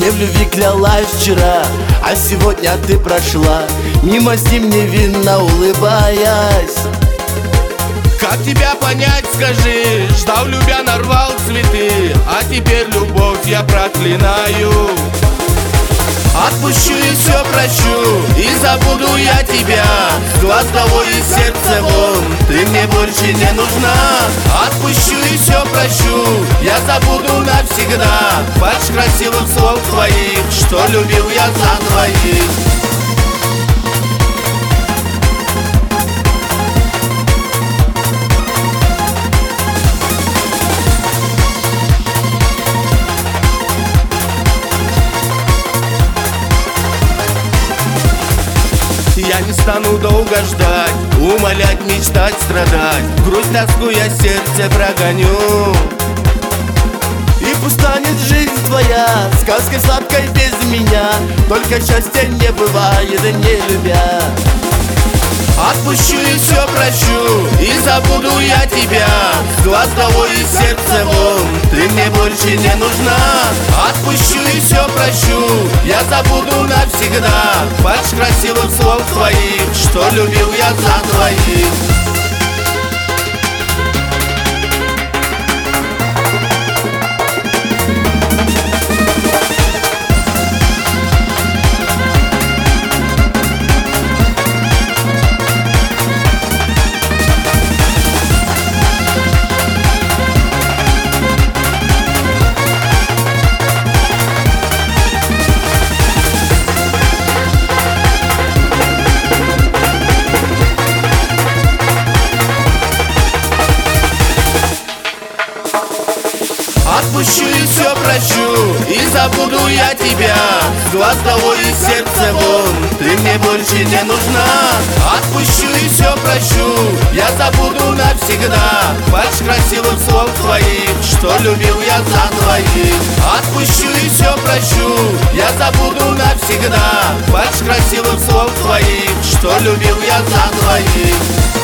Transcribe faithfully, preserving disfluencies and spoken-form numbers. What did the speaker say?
мне в любви клялась вчера, а сегодня ты прошла мимо, с ним невинно улыбаясь. Как тебя понять, скажи? Ждал, любя, нарвал цветы, а теперь любовь я проклинаю. Отпущу и все прощу, и забуду я тебя. С глаз долой и сердце вон, ты мне больше не нужна. Отпущу и все прощу, я забуду навсегда. Фальшь красивых слов твоих, что любил я за двоих. Я не стану долго ждать, умолять, мечтать, страдать. Грусть, тоску я сердце прогоню. И пусть станет жизнь твоя сказкой сладкой без меня, только счастья не бывает, не любя. Отпущу и все прощу, и забуду я тебя. С глаз долой и сердце вон, ты мне больше не нужна. Отпущу и все прощу, я забуду навсегда. Фальшь красивых слов твоих, что любил я за двоих. Отпущу и все прощу, и забуду я тебя. С глаз долой и сердце вон, ты мне больше не нужна. Отпущу и все прощу, я забуду навсегда. Фальшь красивых слов твоих, что любил я за двоих. Отпущу и все прощу, я забуду навсегда. Фальшь красивых слов твоих, что любил я за двоих.